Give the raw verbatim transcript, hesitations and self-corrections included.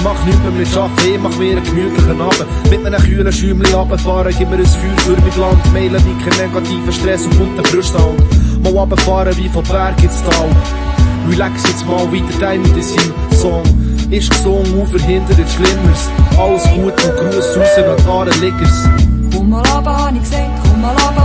mach nichts mehr mit Arbeiten, ich mach mir einen gemütlichen Abend. Mit einem kühlen Schäumchen runterfahren, gib mir ein Feuer für mein Land. Mailen wie kein negativer Stress und bunten Frühstand. Mal runterfahren wie von Berg ins Tal. Relax jetzt mal weiter dein mit diesem Song. Ist gesungen, unverhindert Schlimmeres. Alles gut und Gruß raus an die Arenliggers. Komm mal runter, hab ich gesagt, komm mal runter.